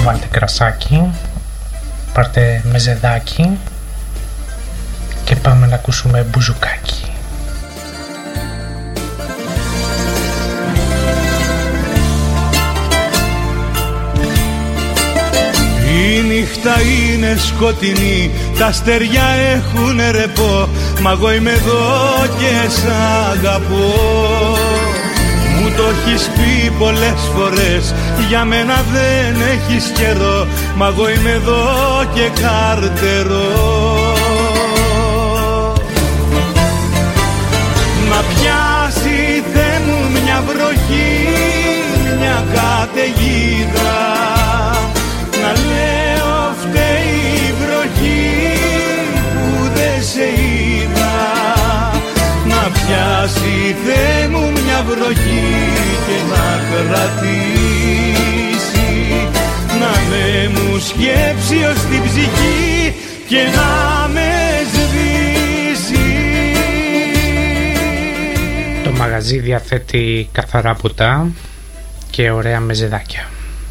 βάλτε κρασάκι, πάρτε μεζεδάκι και πάμε να ακούσουμε μπουζουκάκι. Η νύχτα είναι σκοτεινή, τα αστεριά έχουν ρεπό, μα εγώ είμαι εδώ και σ' αγαπώ. Μου το έχεις πει πολλές φορές, για μένα δεν έχεις καιρό, μα εγώ είμαι εδώ και καρτερώ. Να πιάσει Θεέ μου μια βροχή, μια καταιγίδα, να λέω φταίει η βροχή που δεν σε είδα. Να πιάσει Θεέ μου μια βροχή και να κρατήσει, να με μου σκέψει ως την ψυχή και να με σβήσει. Το μαγαζί διαθέτει καθαρά ποτά και ωραία μεζεδάκια.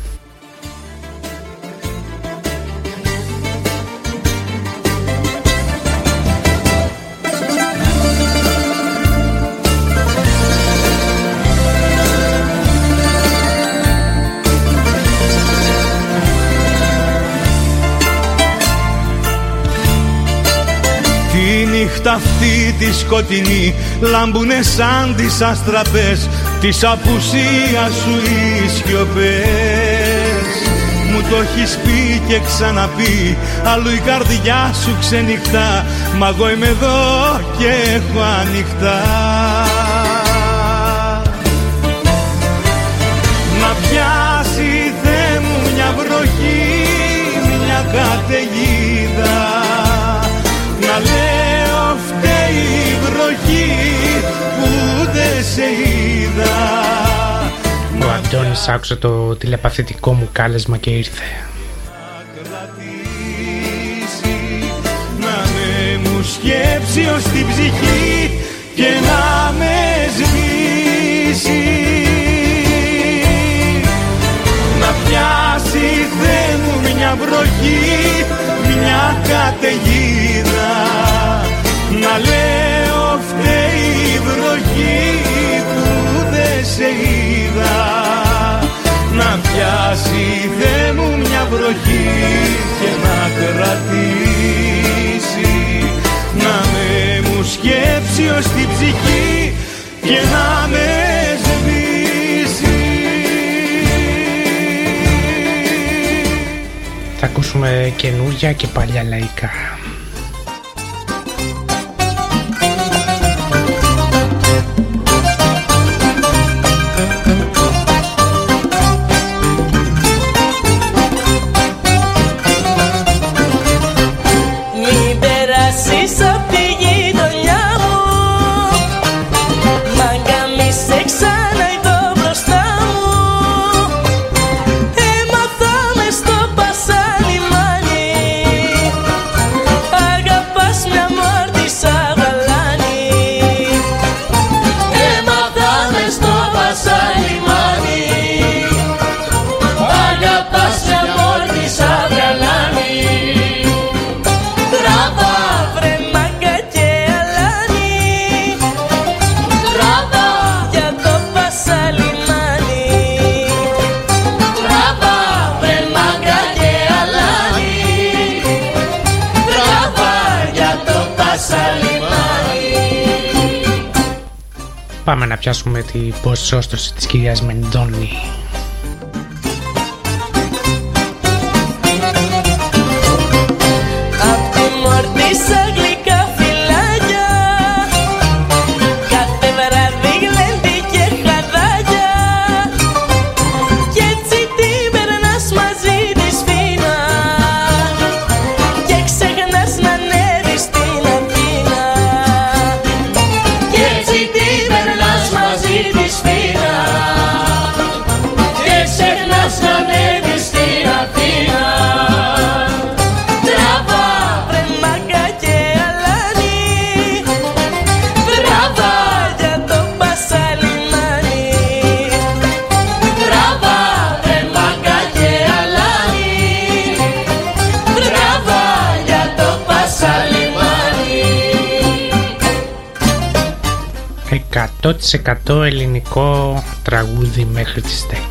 Νύχτα αυτή τη σκοτεινή λάμπουνε σαν τις αστραπές της απουσίας σου οι σιωπές. Μου το έχεις πει και ξαναπεί, αλλού η καρδιά σου ξενυχτά, μα εγώ είμαι εδώ και έχω ανοιχτά. Να πιάσει Θεέ μου μια βροχή, μια καταιγίδα, να λέω φταίει η βροχή που δεν σε είδα. Ο Αντώνης άκουσε το τηλεπαθητικό μου κάλεσμα και ήρθε. Να με μου σκέψει ως την ψυχή και να με σβήσει. Να πιάσει Θεέ μου μια βροχή, μια καταιγίδα, να λέω φταίει η βροχή που δεν σε είδα. Να πιάσει Θεέ μου μια βροχή και να κρατήσει, να με μου σκέψει ως την ψυχή και να με σβήσει. Θα ακούσουμε καινούργια και παλιά λαϊκά. Μην περάσεις απ' τη γειτονιά μου, μάγκα μη σε ξαναειδώ μπροστά μου. Έμαθα μες στο Πασαλιμάνι, αγαπάς μια μόρτισσα γαλάνη. Έμαθα μες στο Πασαλιμάνι, αγαπάς μια μόρτισσα γαλάνη. Τράβα βρε μάγκα και αλάνι, τράβα για το Πασαλιμάνι. Τράβα βρε μάγκα και αλάνι, τράβα για το Πασαλιμάνι. Πάμε να πιάσουμε την ποσόστοση της κυρίας Μεντώνη. Απ' τη μόρτισσα γλυκά φυλάκια, κάθε βράδυ γλέντι και χαδάκια, κι έτσι την περνάς μαζί της φίνα και ξεχνάς να ανέβεις στην Αθήνα. Κι έτσι την περνάς μαζί της φίνα 100% ελληνικό τραγούδι μέχρι τις 10.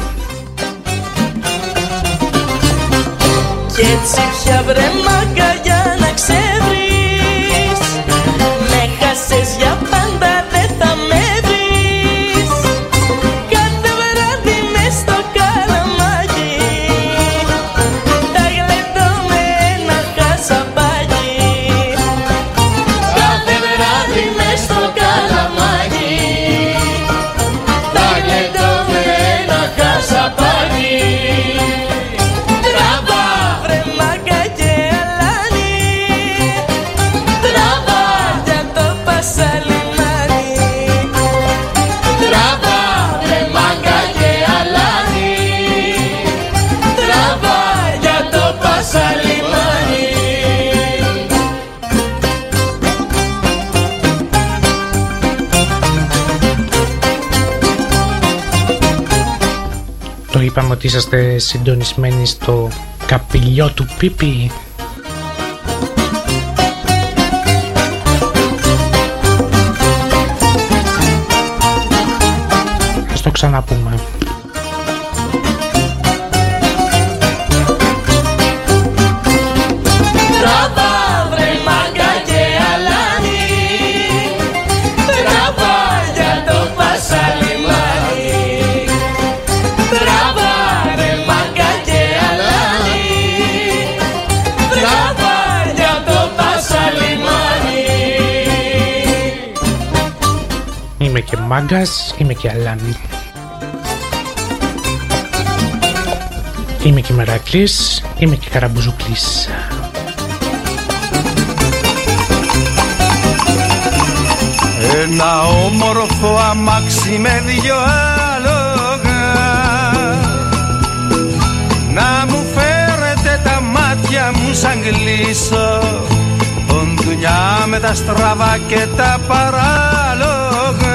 Κι έτσι πια βρε μάγκα για να ξεβρεις, με χάσες για πάντα δεν θα με βρεις. Κάθε βράδυ μες στο καλαμάκι τα γλεντώ με ένα χασαπάκι. Κάθε βράδυ μες στο καλαμάκι τα γλεντώ με ένα χασαπάκι. Είπαμε ότι είσαστε συντονισμένοι στο καπηλιό του Πίπη. Ας το ξαναπούμε. Είμαι και μάγκας, είμαι και αλάνι. Είμαι και Μερακλής, είμαι και Καραμπουζουκλής. Ένα όμορφο αμάξι με δυο άλογα, να μου φέρετε τα μάτια μου σαν κλείσω, ποντουνιά με τα στραβά και τα παράλογα.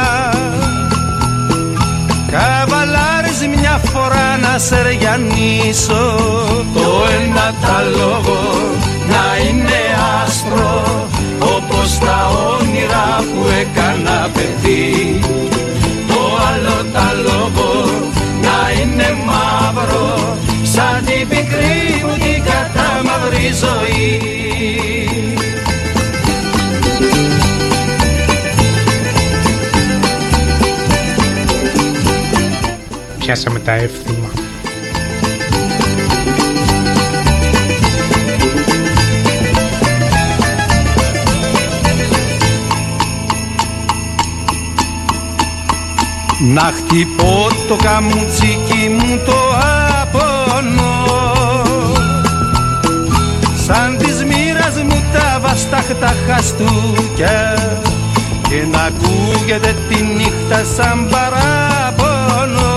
Καβαλάρεις μια φορά να σεριανίσω, το ένα τα λόγο να είναι άσπρο, όπως τα όνειρα που έκανα παιδί. Το άλλο τα λόγο να είναι μαύρο, σαν την πικρή μου την κατάμαυρη ζωή. Πιάσαμε τα εύθυμα. Να χτυπώ το καμουτσίκι μου το απονό, σαν της μοίρας μου τα βαστάχτα χαστούκια, και να ακούγεται τη νύχτα σαν παράπονο,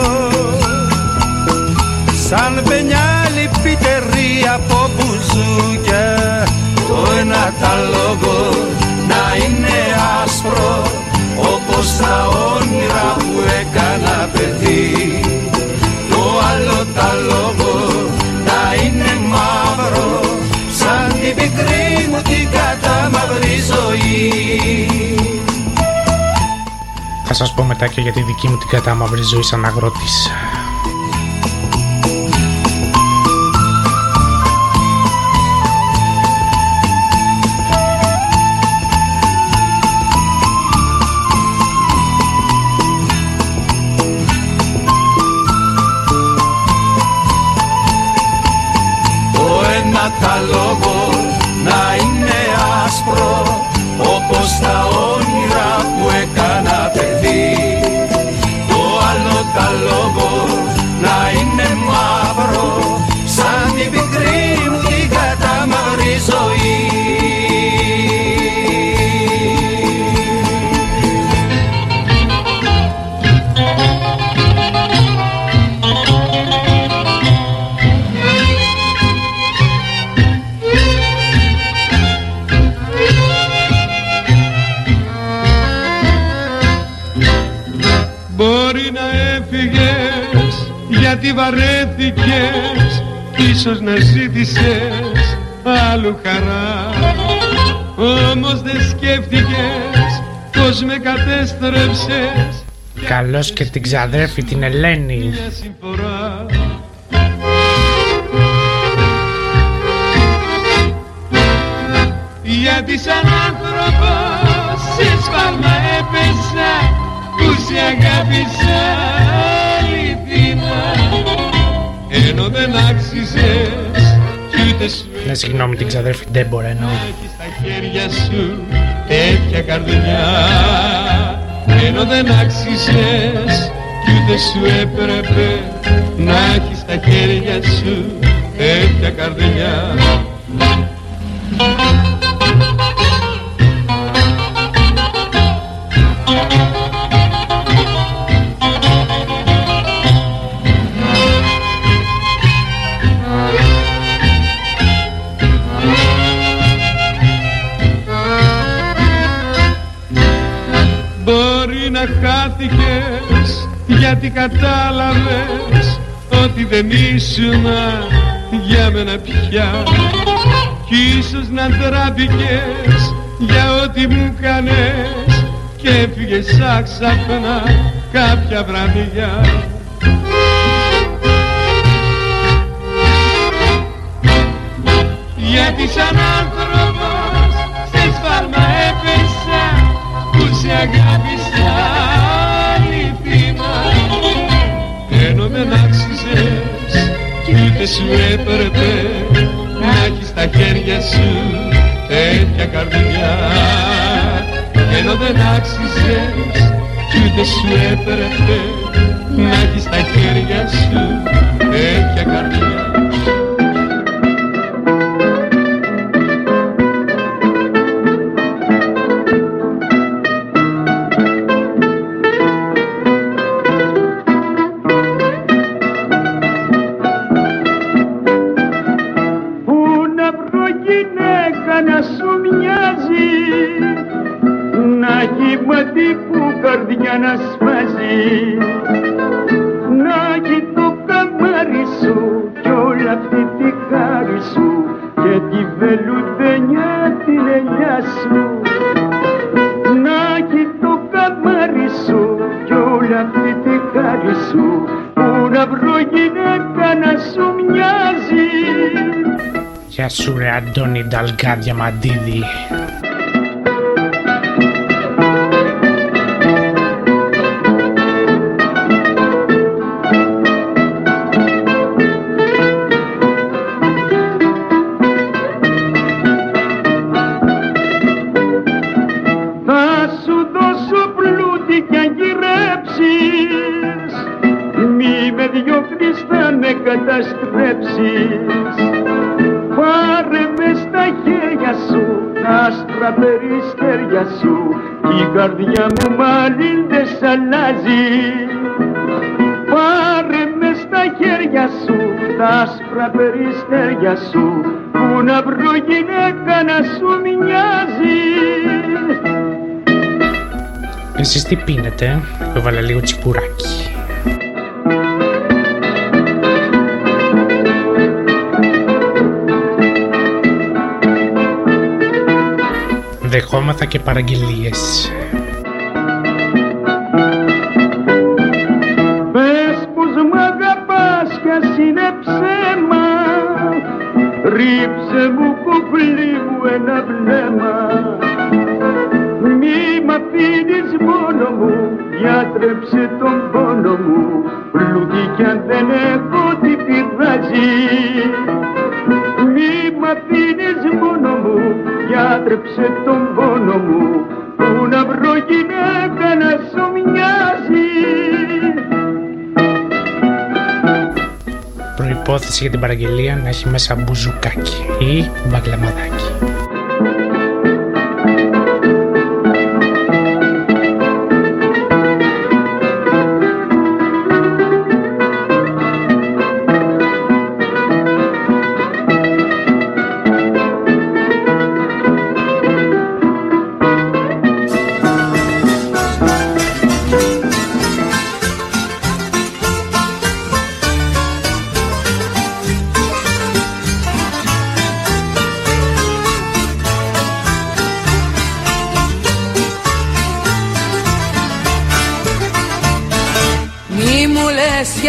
σαν πενιά λυπητερή από μπουζούκια. Το ένα τα λόγο να είναι άσπρο, όπως τα όνειρα που έκανα παιδί. Το άλλο τα λόγο να είναι μαύρο, σαν την πικρή μου την κατάμαυρη ζωή. Θα σας πω μετά και για τη δική μου την κατάμαυρη ζωή σαν αγρότης. Τα λόγο να είναι άσπρο, όπως τα όνειρα που έκανα παιδί. Το άλλο τα λόγο να είναι μαύρο, σαν την πικρή μου την κατάμαυρη ζωή. Μπορεί να έφυγες γιατί βαρέθηκες, ίσως να ζήτησες άλλου χαρά, όμως δεν σκέφτηκες πως με κατέστρεψες. Καλώς και την ξαδέρφη την Ελένη. Γιατί σαν άνθρωπος σε σφάλμα έπεσα, που σε αγάπησα αληθινά, ενώ δεν άξιζες κι ούτε σου. Ναι, συγγνώμη, την ξαδέρφη Ντέμπορα εννοώ. Έχεις στα χέρια σου τέτοια καρδιά, ενώ δεν άξιζες κι ούτε σου έπρεπε να έχεις στα χέρια σου τέτοια καρδιά. Χάθηκες γιατί κατάλαβες ότι δεν ήσουνα για μένα πια, κι ίσως να τράπηκες για ό,τι μου κάνες και έφυγες άξαφνα κάποια βραδιά. Γιατί σαν άνθρωπος σε σφάλμα έπεσα, που σε αγάπησα αληθινά, ενώ δεν άξιζες κι ούτε σου έπρεπε να έχεις στα χέρια σου τέτοια καρδιά, ενώ δεν άξιζες κι ούτε σου έπρεπε να έχεις στα χέρια σου τέτοια καρδιά. Να σπάζει, να έχει το καμάρι σου κι όλα αυτή τη χάρη σου και τη βελουδένια την ελιά σου. Να έχει το καμάρι σου κι όλα αυτή τη χάρη σου, που να βρω γυναίκα να σου μοιάζει. Γεια σου ρε Αντώνη Νταλγκά Διαμαντίδη. Πάρε με στα χέρια σου τα άστρα περιστέρια σου, η καρδιά μου μάλλον δεν σ' αλλάζει. Πάρε με στα χέρια σου τα άστρα περιστέρια σου, που να βρω γυναίκα να σου μοιάζει. Εσείς τι πίνετε? Έβαλα λίγο τσιπουράκι. Δεχόμαθα και παραγγελίες. Πες πως μ' αγαπάς κι ας είναι ψέμα, ρίψε μου κουκλί μου ένα βλέμμα. Μη μ' αφήνεις μόνο μου, διάτρεψε τον πόνο μου, πλούτη κι αν δεν έχω τι πειράζει. Μη μ' αφήνεις μόνο μου, διάτρεψε τον πόνο μου, που να βρω γυναίκα να σου μοιάζει. Προϋπόθεση για την παραγγελία να έχει μέσα μπουζουκάκι ή μπαγκλαμαδάκι.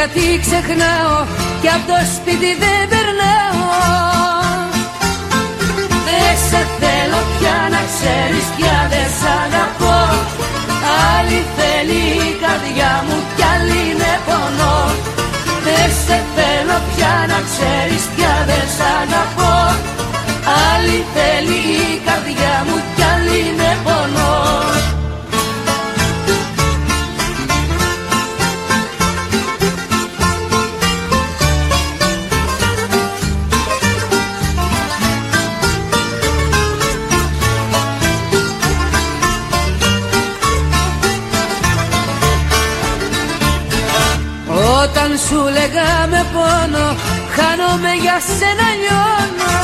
γιατί ξεχνάω κι απ' το σπίτι δεν περνάω. Δεν σε θέλω πια να ξέρεις πια δεν σ' αγαπώ. Άλλη θέλει η καρδιά μου κι άλλη είναι πονό. Δεν σε θέλω πια να ξέρεις πια δεν σ' αγαπώ. Άλλη θέλει η καρδιά μου κι άλλη είναι πονό. Όταν σου λέγα με πόνο, χάνομαι για σένα λιώνω.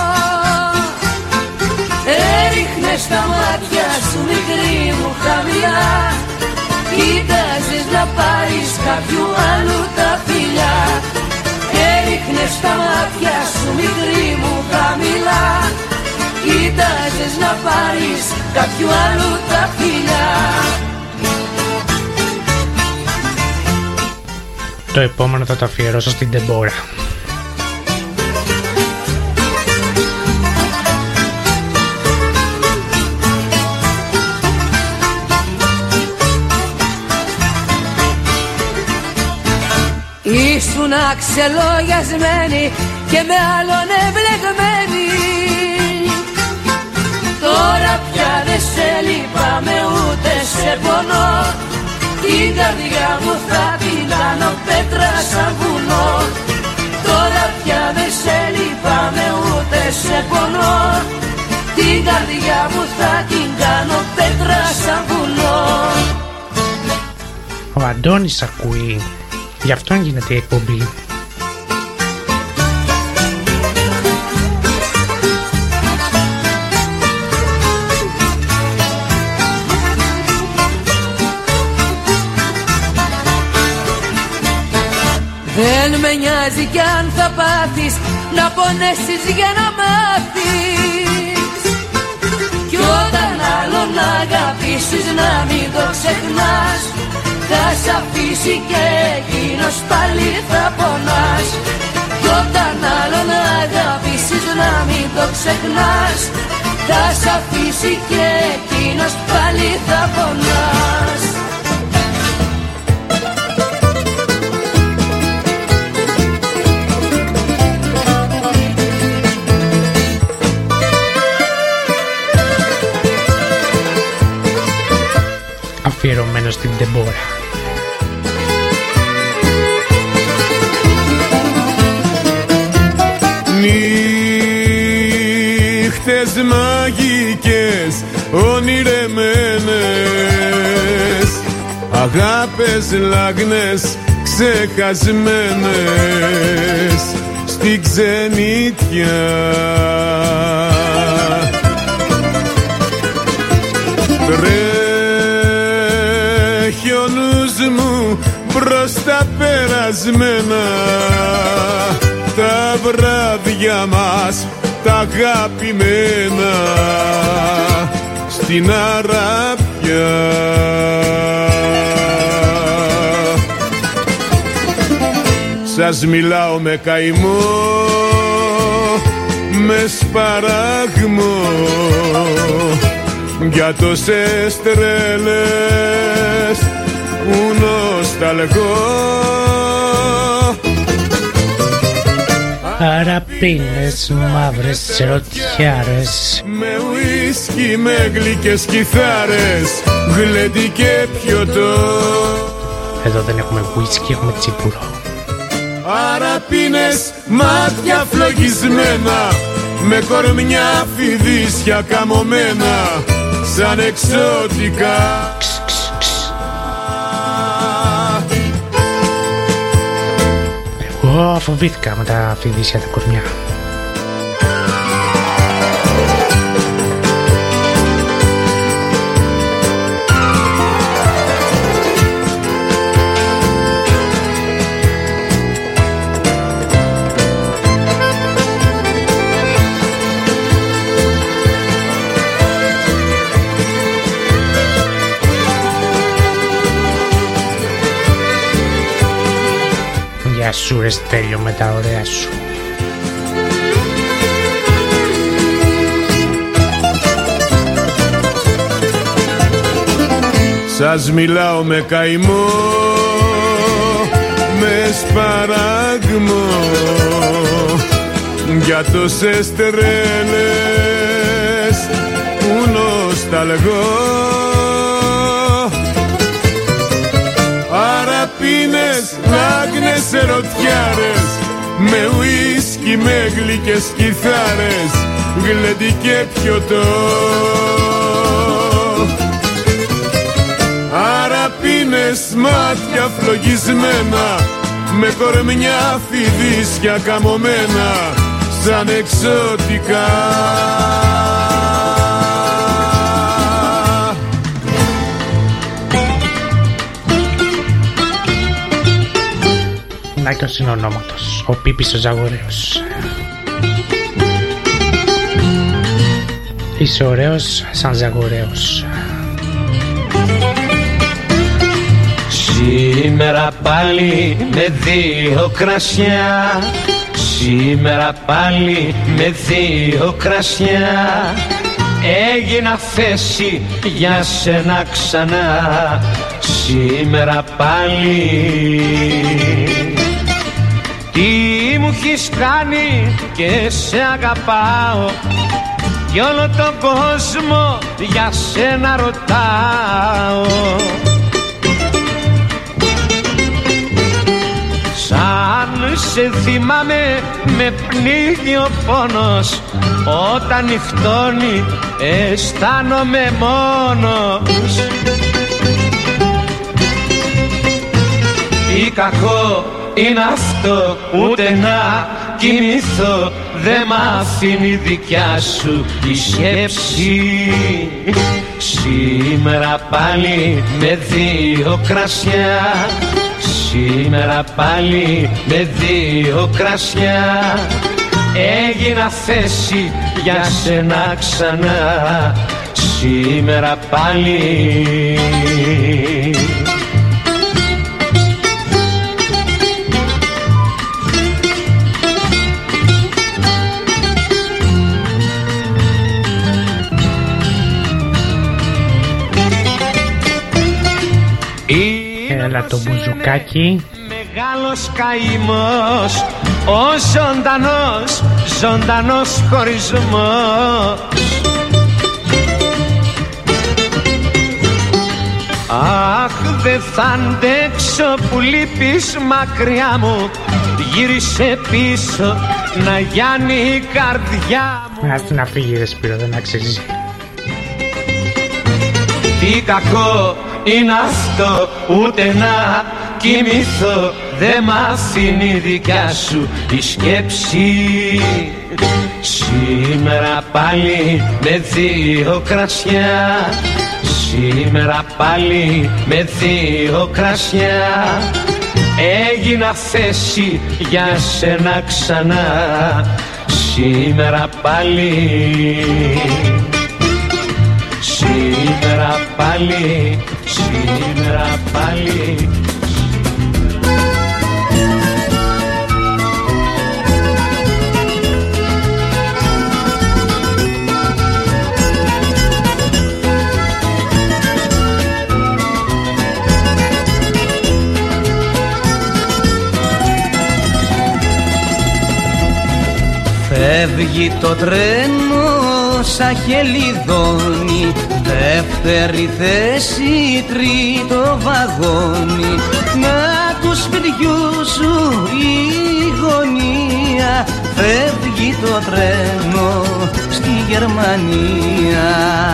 Έριχνες τα μάτια σου μικρή μου χαμηλά. Κοίταζες να πάρεις κάποιου άλλου τα φιλιά. Έριχνες τα μάτια σου μικρή μου χαμηλά. Κοίταζες να πάρεις κάποιου άλλου τα φιλιά. Το επόμενο θα το αφιερώσω στην Ντεμπόρα. Ήσουν αξελογιασμένη και με άλλον ευλεγμένη. Τώρα πια δεν σε λυπάμαι ούτε σε πονώ. Την καρδιά μου θα την κάνω πέτρα σαν βουνό. Τώρα πια δεν σε λυπάμαι ούτε σε πονώ. Την καρδιά μου θα την κάνω πέτρα σαν βουνό. Ο Αντώνης ακούει, γι' αυτόν γίνεται η εκπομπή. Δεν με νοιάζει κι αν θα πάθεις να πονέσεις για να μάθεις. Κι όταν άλλον αγαπήσεις να μην το ξεχνάς. Θα σ' αφήσει και εκείνος πάλι θα πονάς. Κι όταν άλλον αγαπήσεις να μην το ξεχνάς. Θα σ' αφήσει και εκείνος πάλι θα πονάς. Αφιερωμένο στην Ντεμπόρα. Νύχτες μαγικές ονειρεμένες, αγάπες λάγνες ξεχασμένες στη ξενιτιά. Τρέχει ο νους μου προς τα περασμένα, τα βράδια μας τα αγαπημένα στην Αράπια. Σας μιλάω με καημό, με σπαράγμο, για τόσες τρέλες που νοσταλγώ. Αραπίνες, μαύρες ρωτιάρες, με ουίσκι, με γλυκές κιθάρες, γλέντι και πιωτό. Εδώ δεν έχουμε ουίσκι, έχουμε τσίπουρο. Αραπίνες, μάτια φλογισμένα, με κορμιά φιδίσια καμωμένα, σαν εξωτικά. Εγώ φοβήθηκα με τα φιδίσια τα κορμιά. ωραία σου ρε Στέλιο, με τα ωραία σου. Σας μιλάω με καημό, με σπαράγμο, για τόσες τρέλες που νοσταλγώ. Αραπίνες, άγνες ερωτιάρες, με ουίσκι, με γλυκές κιθάρες, γλέντι και πιωτό. Αραπίνες, μάτια φλογισμένα, με κορμιά φιδίσια καμωμένα, σαν εξωτικά. Νάκιος είναι ονόματος, ο Πίπης ο Ζαγορέος. Είσαι ωραίος σαν Ζαγορέος. Σήμερα πάλι με δύο κρασιά, σήμερα πάλι με δύο κρασιά, έγινα θέση για σένα ξανά, σήμερα πάλι. Τι μου έχεις κάνει και σε αγαπάω, κι όλο τον κόσμο για σένα ρωτάω. Σαν σε θυμάμαι με πνίγει ο πόνος, όταν νυχτώνει αισθάνομαι μόνος. Τι κακό είναι αυτό, ούτε να κοιμηθώ δεν μ' αφήνει δικιά σου η σκέψη. Σήμερα πάλι με δύο κρασιά, σήμερα πάλι με δύο κρασιά, έγινα θέση για σένα ξανά, σήμερα πάλι. Έλα το μπουζουκάκι. Μεγάλος καημός, ο ζωντανός, ζωντανός χωρισμός. Αχ, δεν θα αντέξω που λείπεις μακριά μου, γύρισε πίσω να γιάνει η καρδιά μου. Ας την αφήγει ρε Σπύρο, δεν αξίζει. Τι κακό είναι αυτό, ούτε να κοιμηθώ δεν μ' αφήνει δικιά σου η σκέψη. Σήμερα πάλι με δύο κρασιά, σήμερα πάλι με δύο κρασιά, έγινα θέση για σένα ξανά, σήμερα πάλι. Σήμερα πάλι, σήμερα πάλι. Φεύγει το τρένο σαν χελιδόνι, δεύτερη θέση, τρίτο βαγόνι. Να του σπιτιού σου η γωνία, φεύγει το τρένο στη Γερμανία.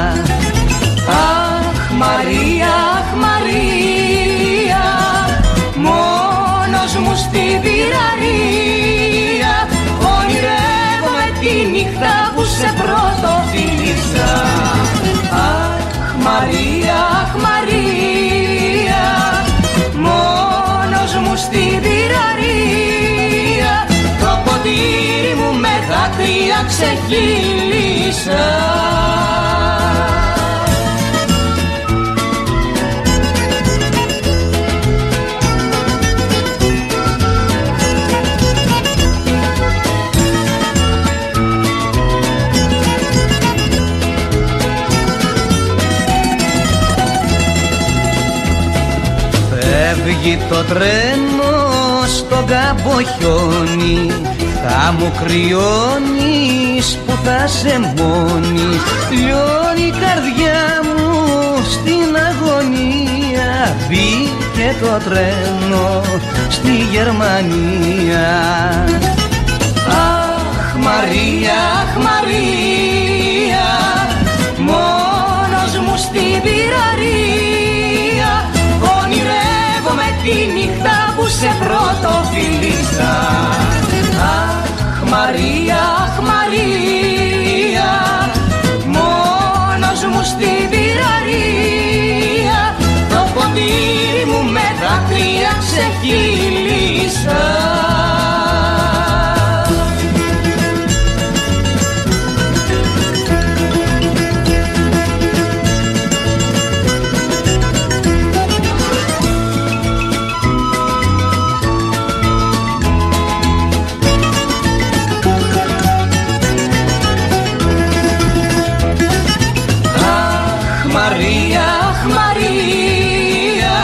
Αχ Μαρία, αχ Μαρία, μόνος μου στη βυραρία, ονειρεύομαι τη νύχτα που σε πρώτο φίλησα. Αχ Μαρία, αχ Μαρία, μόνος μου στη βυραρία, το ποτήρι μου με δάκρυα ξεχύλισα. φεύγει το τρένο στον κάμπο χιόνι, θα μου κρυώνεις που θα σε μόνη. Λιώνει η καρδιά μου στην αγωνία, μπήκε το τρένο στη Γερμανία. Αχ Μαρία, αχ Μαρία, μόνος μου στην πυραρία, ονειρεύομαι τη νύχτα που σε πρωτοφιλήσα. Αχ Μαρία, αχ Μαρία, μόνος μου στην πυραρία, το ποτήρι μου με δάκρυα ξεχύλισα. Μαρία, αχ Μαρία,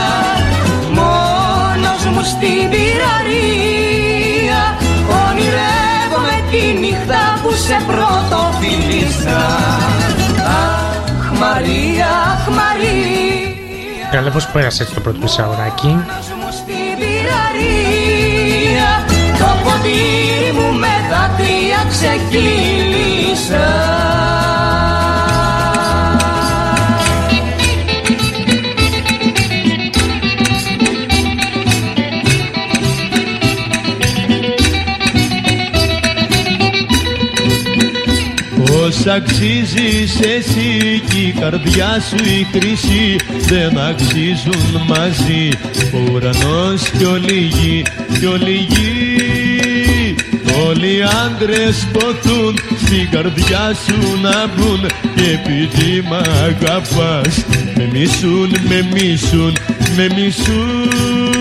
μόνος μου στην πυραρία, ονειρεύομαι τη νύχτα που σε πρωτοφιλήσα. Αχ Μαρία, αχ Μαρία. Καλά, πώς πέρασες το πρώτο μισάωράκι? Μόνος μου στην πυραρία, το ποτήρι μου με δάκρυα ξεκύλισα. Όσα αξίζεις εσύ κι η καρδιά σου η χρυσή, δεν αξίζουν μαζί ο ουρανός κι όλη η γη, κι όλη η γη. Όλοι οι άντρες ποθούν στην καρδιά σου να μπουν, και επειδή μ' αγαπάς με μισούν, με μισούν, με μισούν.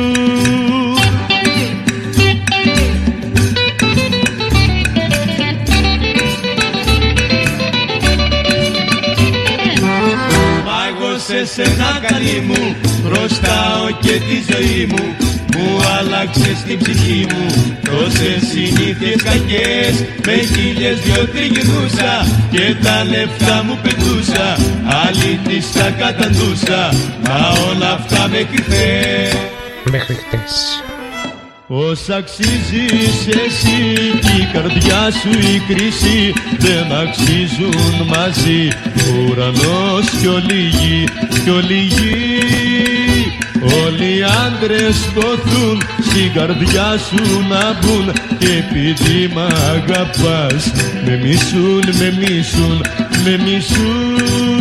Σε σένα καλή μου χρωστάω και τη ζωή μου, μου άλλαξες την ψυχή μου τόσες συνήθειες κακές, με χίλιες δυο τριγυρνούσα και τα λεφτά μου πετούσα, άλλη της τα καταντούσα, μα όλα αυτά μέχρι χθες. Μέχρι χτες. Όσα αξίζεις εσύ κι η καρδιά σου η κρίση, δεν αξίζουν μαζί ο ουρανός κι όλη η γη, κι όλη η γη. Όλοι οι άντρες ποθούν στην καρδιά σου να μπουν, και επειδή μ' αγαπάς με μισούν, με μισούν, με μισούν.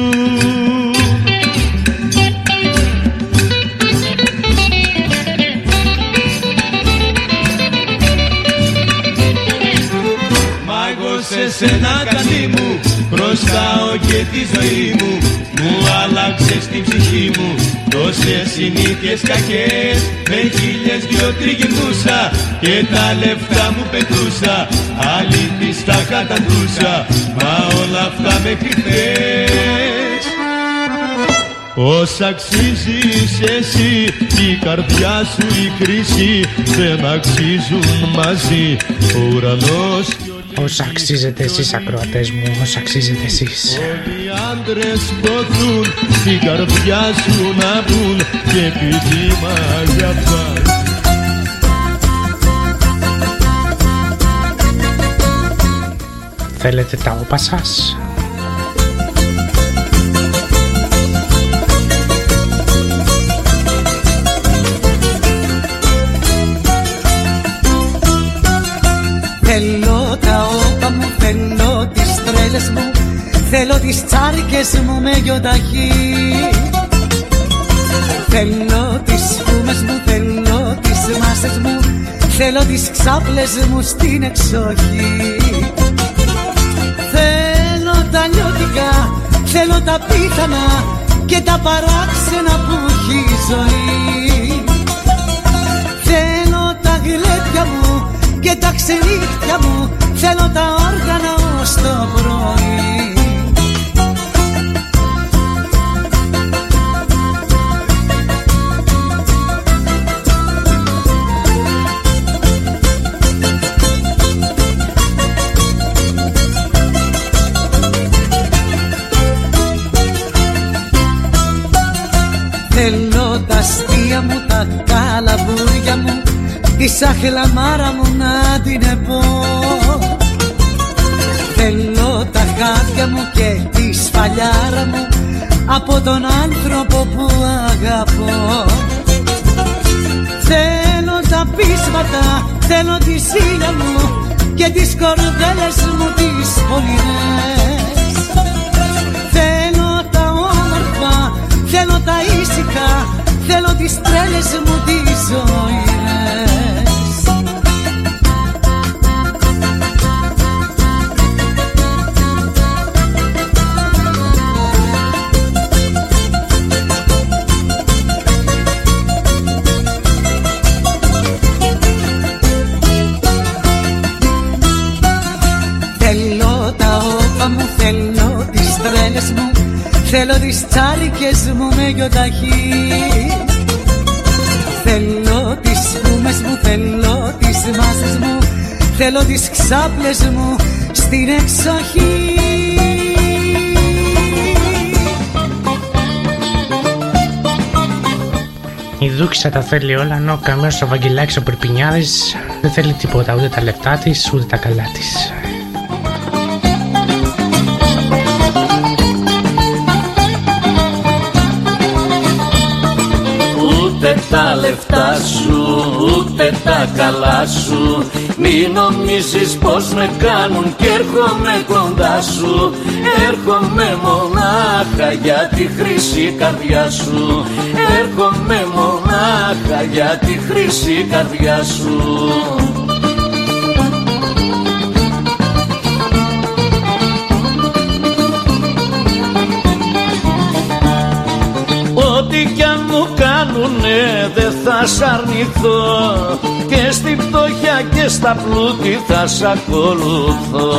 Σε σένα καλή μου χρωστάω και τη ζωή μου, μου άλλαξες την ψυχή μου τόσες συνήθειες κακές, με χίλιες δυο τριγυρνούσα και τα λεφτά μου πετούσα, άλλη της τα καταντούσα, μα όλα αυτά μέχρι χθες. Όσα αξίζεις εσύ κι η καρδιά σου η χρυσή, δεν αξίζουν μαζί ο ουρανός. Όσα αξίζετε εσείς ακροατές μου, όσα αξίζετε εσείς. Όλοι οι άντρες ποθούν στην καρδιά σου να μπουν, και επειδή μ' αγαπάς. Θέλετε τα όπα σας? Θέλω τα όπα μου, θέλω τις τρέλες μου, θέλω τις τσάρκες μου με γιοταχή. Θέλω τις φούμες μου, θέλω τις μάσες μου, θέλω τις ξάπλες μου στην εξοχή. Θέλω τα λιώτικα, θέλω τα πίθανα και τα παράξενα που έχει η ζωή. Θέλω τα γλέπια μου και τα ξενύχτια μου, θέλω τα όργανα ως το πρωί. σαν χλαμάρα μου να την επώ. Θέλω τα χάδια μου και τη σφαλιάρα μου από τον άνθρωπο που αγαπώ. Θέλω τα πείσματα, θέλω τη ζήλια μου και τις κορδέλες μου τις πολυνές. Θέλω τα όμορφα, θέλω τα ήσυχα, θέλω τις τρέλες μου τις ζωηρές. Θέλω τις τρέλες μου, θέλω τις τσάρικες μου με γιοταχή. Θέλω τις σπούμες μου, θέλω τις μάσες μου, θέλω τις ξάπλες μου στην εξοχή. Η Δούκισσα τα θέλει όλα, ενώ ο καμένος ο Βαγγελάκης ο Περπινιάδης δεν θέλει τίποτα, ούτε τα λεφτά της, ούτε τα καλά της. Ούτε τα λεφτά σου, ούτε τα καλά σου, μη νομίζεις πως με κάνουν κι έρχομαι κοντά σου. Έρχομαι μονάχα για τη χρυσή καρδιά σου, έρχομαι μονάχα για τη χρυσή καρδιά σου. Ό,τι κι αν μου κάνουνε δεν θα σ' αρνηθώ, και στη φτώχεια και στα πλούτη θα σ' ακολουθώ.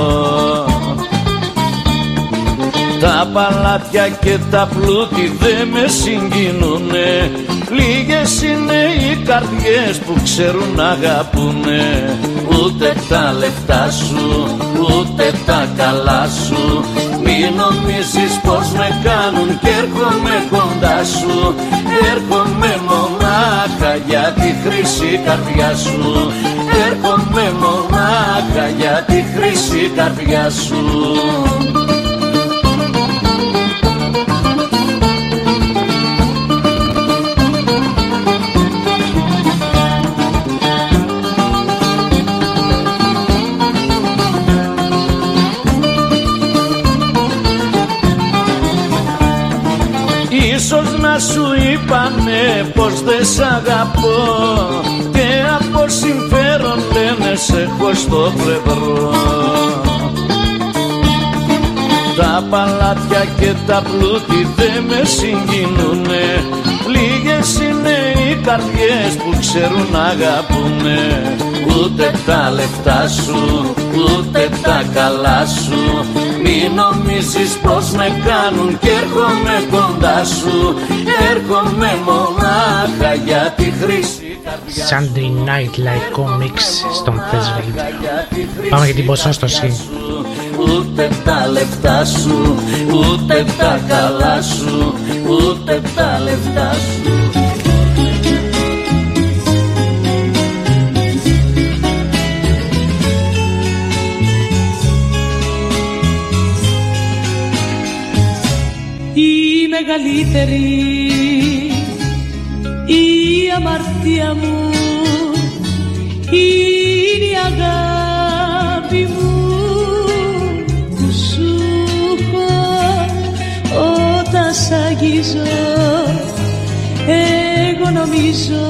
Τα παλάτια και τα πλούτη δεν με συγκίνουνε, λίγες είναι οι καρδιές που ξέρουν να αγαπούνε. Ούτε τα λεφτά σου, ούτε τα καλά σου, μη νομίζεις πως με κάνουν κι έρχομαι κοντά σου. Έρχομαι μονάχα για τη χρυσή καρδιά σου, έρχομαι μονάχα για τη χρυσή καρδιά σου. Ίσως να σου είπανε πως δεν σ' αγαπώ, και από συμφέρον λένε σε έχω στο πλευρό. Τα παλάτια και τα πλούτη δεν με συγκίνουνε, λίγες είναι οι καρδιές που ξέρουν να αγαπούνε. Ούτε τα λεφτά σου, ούτε τα καλά σου, μη νομίζεις πως με κάνουν κι έρχομαι κοντά σου. Έρχομαι μονάχα για τη χρυσή καρδιά σου. Sunday Night Laico Mix στον Θεσβέλη. Πάμε για την ποσόστοση. Ούτε τα λεφτά σου, ούτε τα καλά σου, ούτε τα λεφτά σου. Η μεγαλύτερη η αμαρτία μου είναι η αγάπη μου που σου έχω όταν σ' αγγίζω. Εγώ νομίζω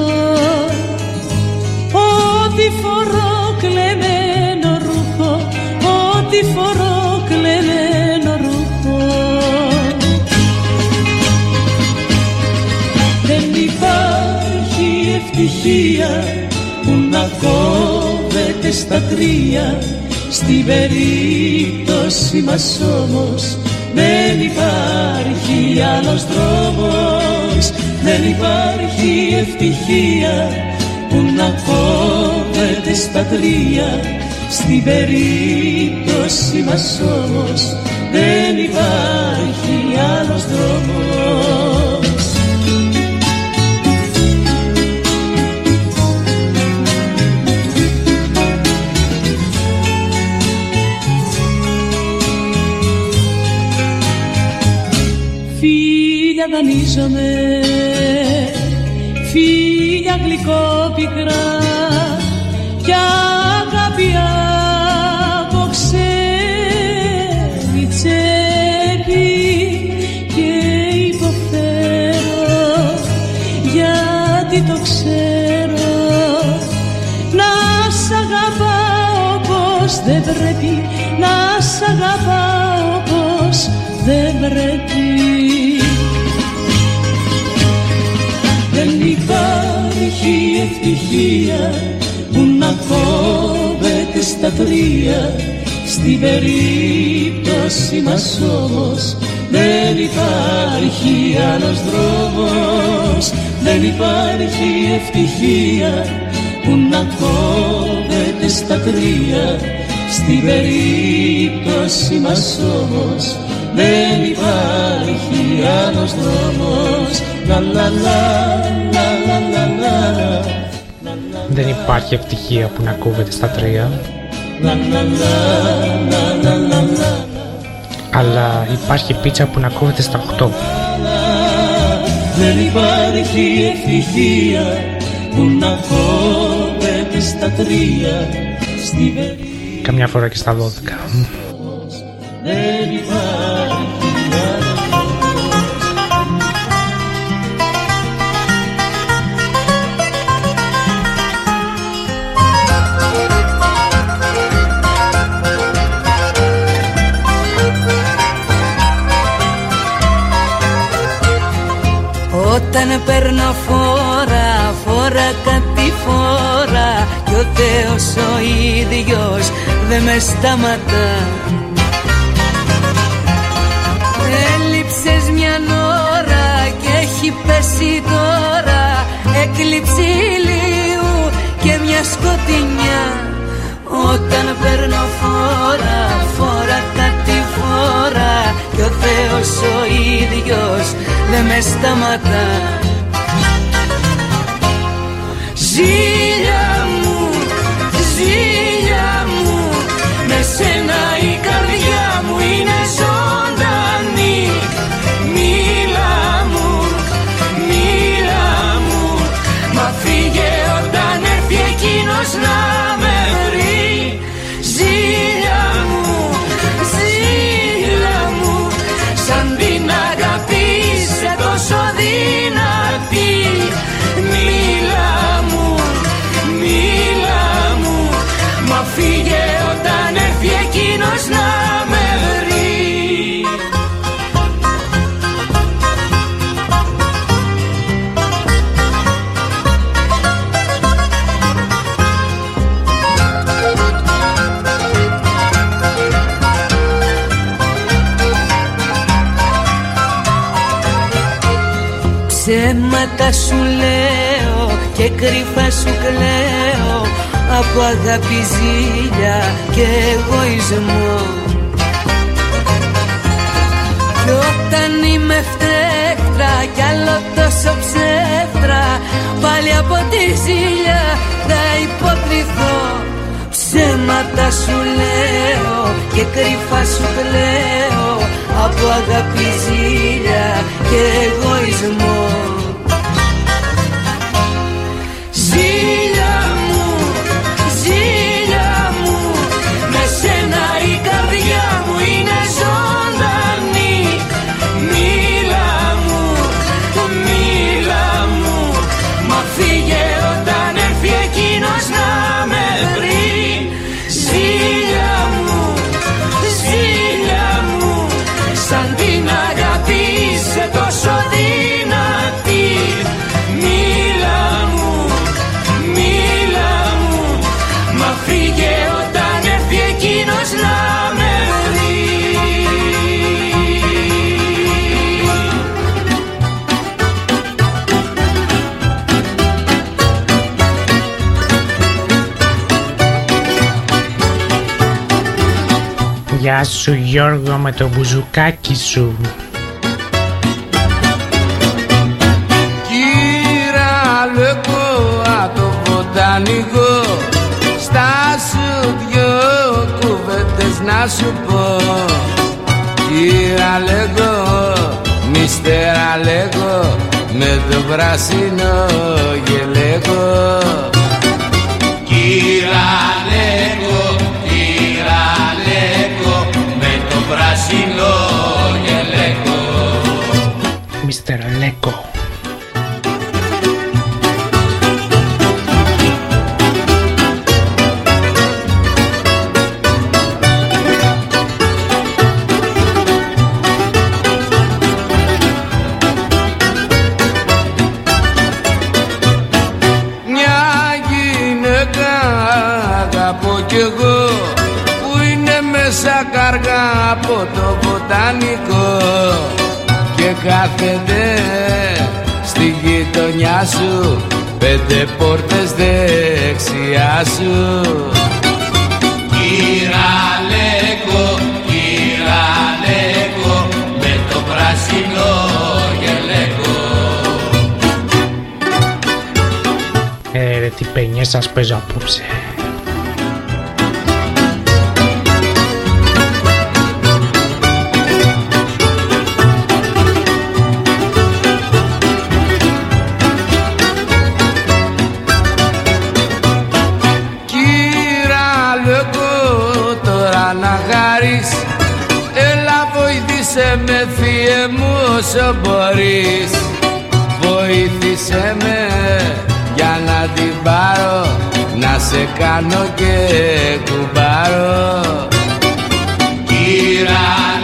ότι φορώ κλεμμένο ρούχο, ότι φορώ κλεμμένο ρούχο. Δεν υπάρχει ευτυχία που να κόβεται στα τρία. Στην περίπτωση μας όμως δεν υπάρχει άλλος δρόμος. Δεν υπάρχει ευτυχία που να κόβεται στα τρία. Στην περίπτωση μας όμως δεν υπάρχει άλλος δρόμος. φίλια δανείζομαι, φίλια γλυκόπικρα κι αγάπη από ξένη τσέπη και υποφέρω γιατί το ξέρω να σ' αγαπάω πως δεν πρέπει, να σ' αγαπάω πως δεν πρέπει. Δεν υπάρχει ευτυχία που να κόβεται στα τρία, στην περίπτωση μας όμως δεν υπάρχει άλλος δρόμος. Δεν υπάρχει ευτυχία που να κόβεται στα τρία, στην περίπτωση μας όμως δεν υπάρχει άλλος δρόμος. Λα λα λα λα λα λα. Δεν υπάρχει ευτυχία που να κόβεται στα τρία, αλλά υπάρχει πίτσα που να κόβεται στα 8. Δεν υπάρχει ευτυχία που να κόβεται στα τρία, καμιά φορά και στα 12. Δεν υπάρχει. Όταν παίρνω φόρα, φόρα κάτι φόρα κι ο Θεός ο ίδιος δεν με σταματά. Έλειψες μια ώρα και έχει πέσει τώρα έκλειψη ηλίου και μια σκοτεινιά. Όταν παίρνω φόρα, φόρα κάτι φόρα κι ο Θεός ο ίδιος δεν με σταματά. Ζήλια μου, ζήλια μου, με σένα η καρδιά μου είναι ζωντανή. Μίλα μου, μίλα μου, μα φύγε όταν έρθει εκείνος να με βρει. Ζήλια μου, ζήλια μου, σαν την αγάπη είσαι τόσο δυνατή. Μίλα μου, μίλα μου, μα φύγε όταν έρθει εκείνος να με βρει. Ψέματα σου λέω και κρυφά σου κλαίω από αγάπη, ζήλια και εγωισμό. Κι όταν είμαι φταίχτρα κι άλλο τόσο ψεύτρα, πάλι από τη ζήλια θα υποκριθώ. Ψέματα σου λέω και κρυφά σου κλαίω από αγάπη, ζήλια και εγωισμό. Ζήλια μου, ζήλια μου, με σένα η καρδιά μου είναι ζωντανή. Μίλα μου, μίλα μου, μα φύγε όταν έρθει εκείνος να με βρει. Ζήλια μου, ζήλια μου, σαν την αγάπη είσαι τόσο δυνατή. Μίλα μου, μίλα μου, μα φύγε όταν έρθει εκείνος να με βρει. Γεια σου Γιώργο με το μπουζουκάκι σου. Κυραλεκό από το βοτανικό, στάσου δυο κουβέντες να σου πω. Κυραλεκό, μη Ύστερα λέγω με το πράσινο γελέγω. Κυραλέκο, με το πράσινο γελέκο. Μίστερ Αλέκο. Καργά από το βοτανικό και κάθεται στη γειτονιά σου 5 πόρτες δεξιά σου. Κυραλέκο, με το πράσινο γελέκο. Τι παινιές σας παίζω απόψε. Με θύε μου όσο μπορείς, βοήθησέ με για να την πάρω, να σε κάνω και κουμπάρο. Κυραλέκο,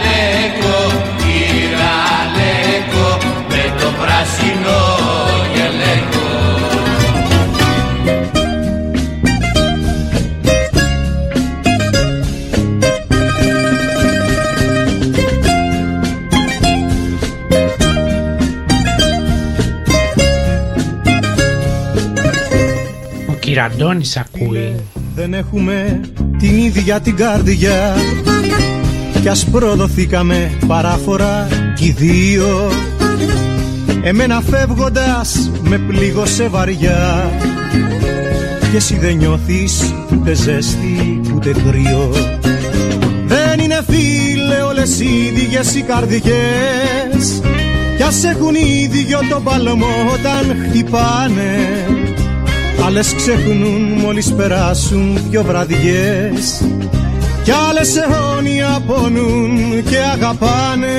με το πράσινο γελέκο. Αντώνης ακούει. Δεν έχουμε την ίδια την καρδιά κι ας προδοθήκαμε παράφορα κι οι δύο. Εμένα φεύγοντας με πλήγωσε βαριά και εσύ δεν νιώθεις ούτε ζέστη ούτε κρύο. Δεν είναι φίλε όλες οι ίδιες οι καρδιές κι ας έχουν ίδιο τον παλμό όταν χτυπάνε. Άλλες ξεχνούν μόλις περάσουν 2 βραδιές κι άλλες αιώνια πονούν και αγαπάνε.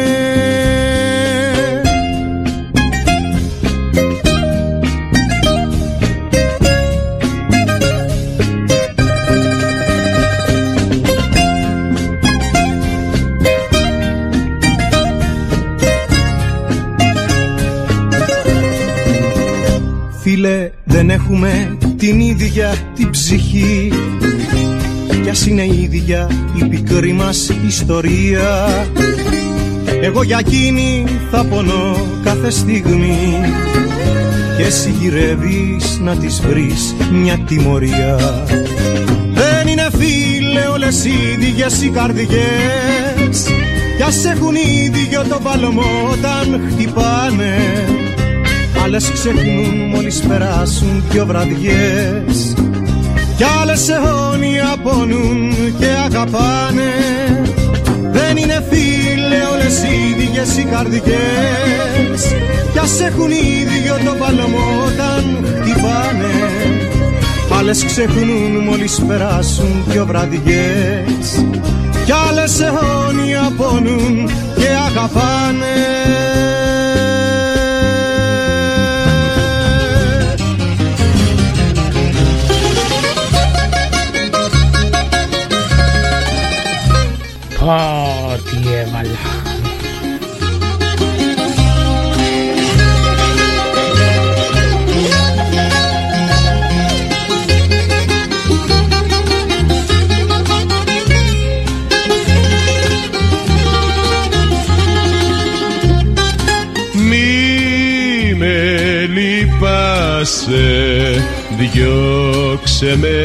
Φίλε, δεν έχουμε την ίδια την ψυχή κι ας είναι ίδια η πικρή μας ιστορία. Εγώ για εκείνη θα πονώ κάθε στιγμή και εσύ γυρεύεις να της βρεις μια τιμωρία. Δεν είναι φίλε όλες οι ίδιες οι καρδιές κι ας έχουν ίδιο το παλμό όταν χτυπάνε. Άλλες ξεχνούν μόλις περάσουν 2 βραδιές κι άλλες αιώνια πονούν και αγαπάνε. Δεν είναι φίλε όλες οι ίδιες οι καρδιές κι ας έχουν ίδιο το παλμό όταν χτυπάνε. Άλλες ξεχνούν μόλις περάσουν 2 βραδιές κι άλλες αιώνια πονούν και αγαπάνε. Τι έβαλα. Μη με λυπάσαι, διώξε με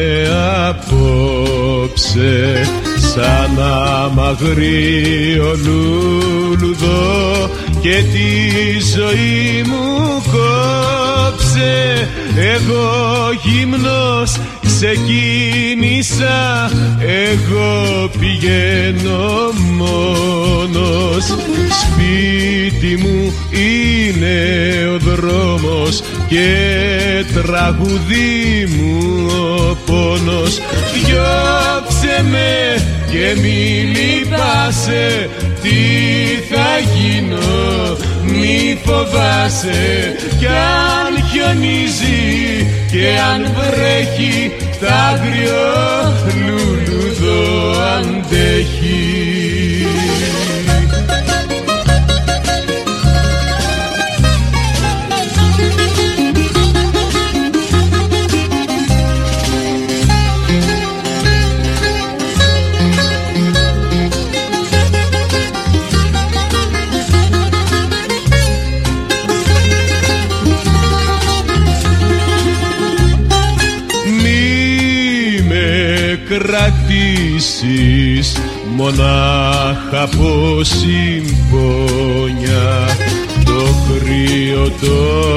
απόψε σαν αμαγρίο λουλουδό και τη ζωή μου κόψε. Εγώ γυμνός ξεκίνησα, εγώ πηγαίνω μόνος. Σπίτι μου είναι ο δρόμος και τραγουδί μου ο πόνος. Διώξε με και μη λυπάσαι, τι θα γίνω μη φοβάσαι. Κι αν χιονίζει και αν βρέχει, τ' άγριο λουλουδό αντέχει. Κρατήσεις μονάχα από συμπόνια, το κρύο το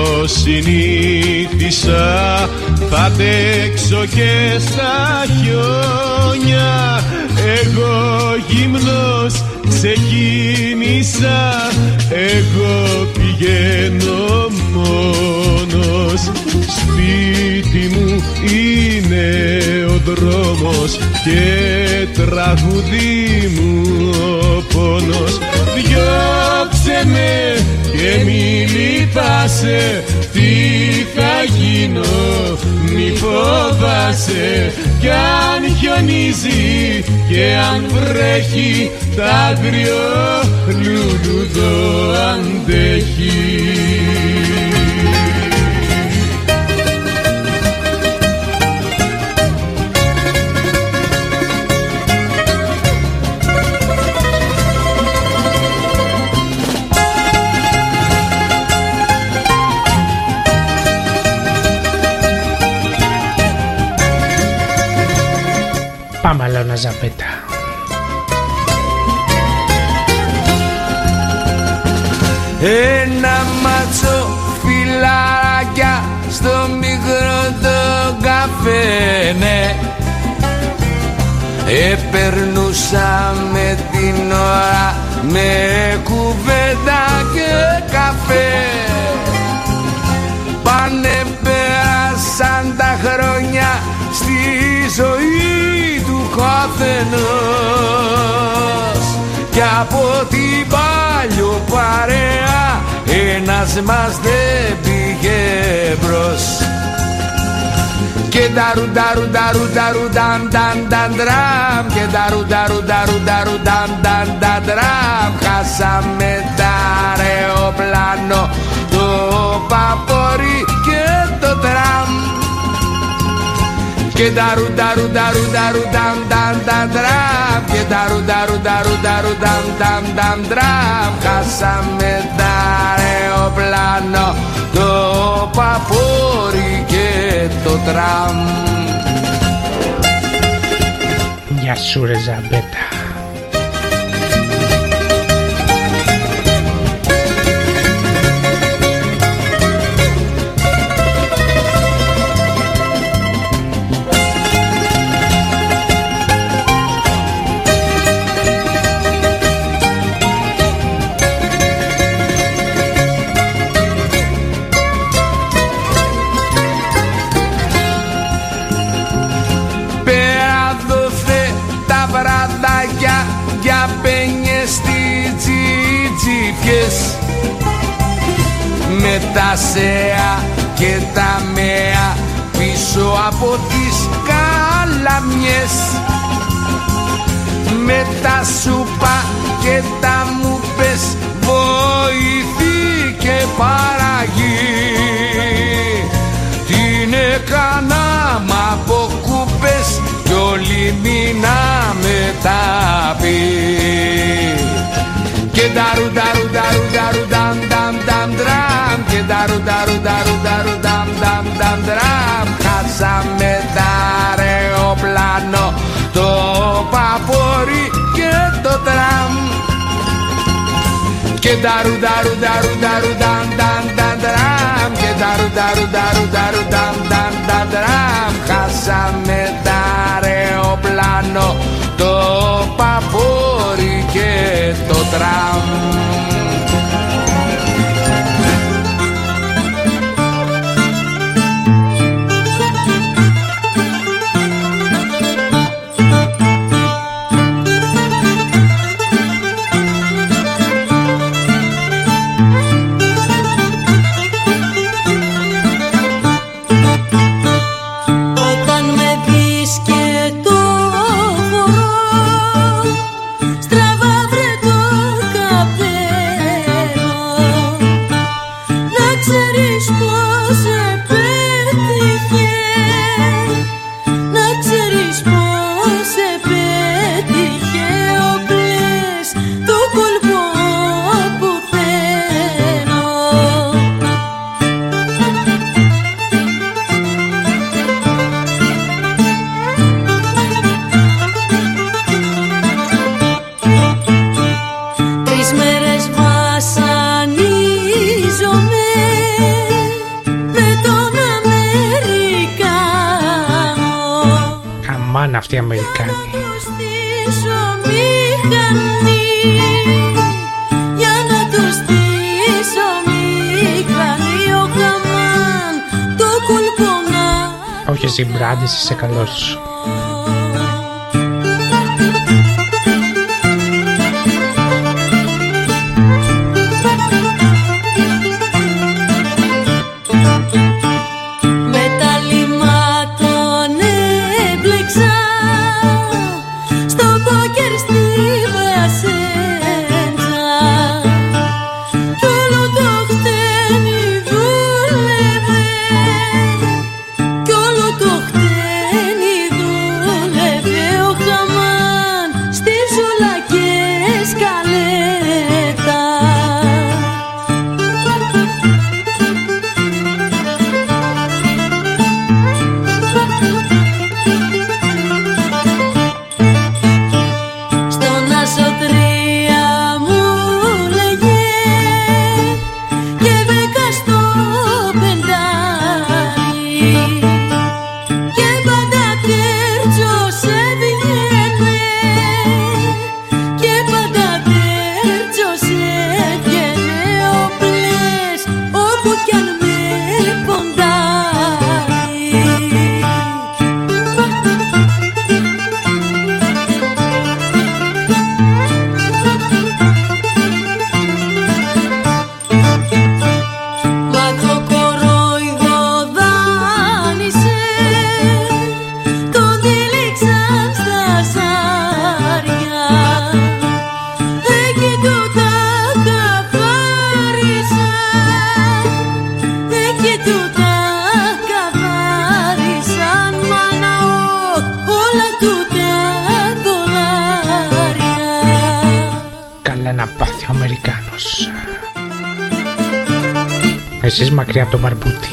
συνήθισα, θα αντέξω και στα χιόνια. Εγώ γυμνός ξεκίνησα, εγώ πηγαίνω μόνος. Σπίτι μου είναι ο δρόμος και τραγουδί μου ο πόνος. Διώξε με και μη λυπάσαι, τι θα γίνω μη φοβάσαι. Κι αν χιονίζει και αν βρέχει, τ' άγριο λουλουδό αντέχει. Πάμε Αλώνα Ζαμπέτα. Ένα μάτσο φιλαράκια στο μικρό το καφέ, ναι. Επερνούσα με την ώρα με κουβέντα και καφέ. Πάνε πέρασαν τα χρόνια στη ζωή του καθενός, κι από την παλιό παρέα ένας μας δεν πήγε μπρος. Και νταρου-νταρου-νταρου-νταρου-νταμ νταμ-νταμ-ντραμ, και νταρου-νταρου-νταρου-νταρου-νταμ-νταμ-ντραμ. Χάσαμε τα αεροπλάνο, το παπόρι και το τραμ. Και νταρου-νταρου-νταρου-νταρου-νταμ-νταμ-νταμ-ντραμ, και νταρου-νταρου-νταρου-νταρου-νταμ-νταμ-ντραμ. Χάσαμε τα αεροπλάνο, το παπόρι και το τραμ. Γεια σου ρε Ζαμπέτα. Για πένιες στις τζιτζιφιές, με τα σέα και τα μέα πίσω από τις καλαμιές, με τα σούπα και τα μουπες, βοηθή και παραγή. Την έκαναμε από κούπες κι όλοι μείναμε τα πει. Και νταρου-νταρου-νταρου-νταρου-νταμ-νταμ-νταμ, και νταρου-νταρου-νταρου-νταρου-νταμ-νταμ-νταμ. Χάσαμε τα αεροπλάνο, το παπόρι και το τραμ. Και νταρου νταρου νταρου νταρου νταν νταν νταν τραμ και νταρου νταρου νταρου νταρου νταν νταν νταν τραμ. Χάσαμε τ' αεροπλάνο, το παπούρι και το τραμ. Αυτοί οι Αμερικάνοι. Όχι εσύ Μπράντης, είσαι καλός. Εσείς μακριά από το μπαρμπούτι.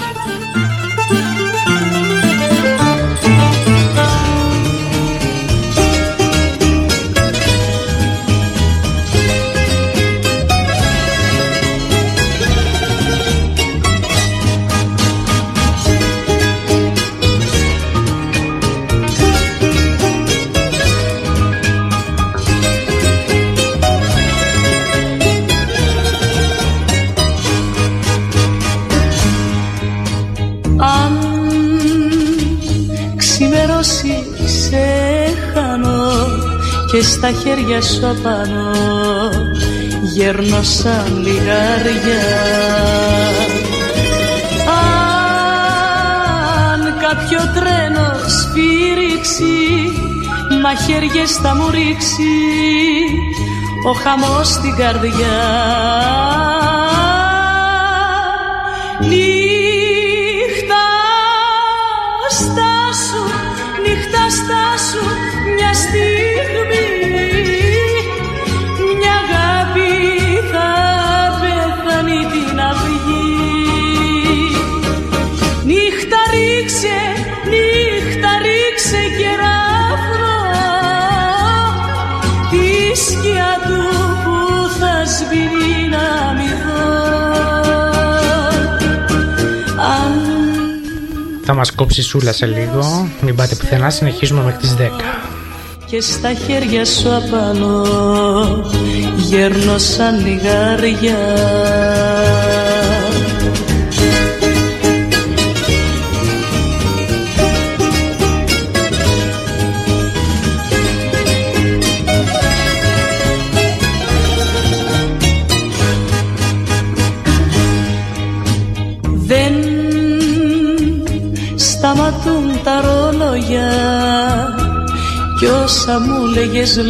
Και στα χέρια σου απάνω γέρνω σαν λιγάρια. Αν κάποιο τρένο σφύριξει, μαχαίριες θα μου ρίξει ο χαμός στην καρδιά. Νύχτα στάσου, νύχτα στάσου, μια στιγμή, μια αγάπη θα πεθάνει την αυγή. Νύχτα ρίξε κεράφρο, τη σκιά του που θα σβήνει να Θα μας κόψει σούλα σε λίγο. Μην πάτε πουθενά, συνεχίζουμε μέχρι τις 10. Και στα χέρια σου απάνω γέρνω σαν λιγάρια. Δεν σταματούν τα ρόλογια κι όσα μου λέγες